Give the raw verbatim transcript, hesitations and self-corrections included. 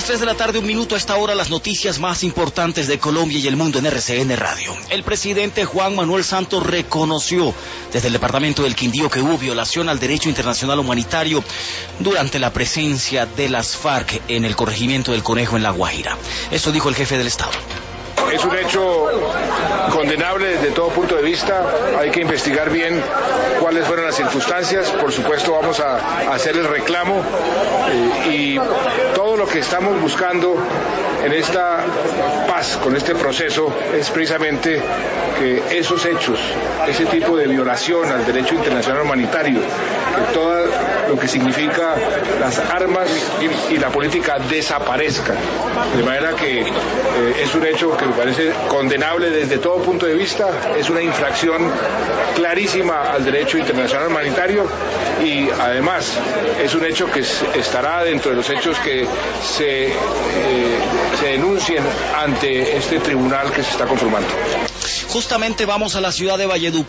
tres de la tarde, un minuto. A esta hora, las noticias más importantes de Colombia y el mundo en R C N Radio. El presidente Juan Manuel Santos reconoció desde el departamento del Quindío que hubo violación al derecho internacional humanitario durante la presencia de las FARC en el corregimiento del Conejo en La Guajira. Eso dijo el jefe del Estado. Es un hecho condenable desde todo punto de vista. Hay que investigar bien cuáles fueron las circunstancias. Por supuesto vamos a, a hacer el reclamo eh, y todo lo que estamos buscando en esta paz, con este proceso, es precisamente que esos hechos, ese tipo de violación al derecho internacional humanitario, que todo lo que significa las armas y, y la política desaparezcan. De manera que eh, es un hecho que me parece condenable desde todo punto de vista, es una infracción clarísima al derecho internacional humanitario y además es un hecho que estará dentro de los hechos que se, eh, se denuncien ante este tribunal que se está conformando. Justamente vamos a la ciudad de Valledupar.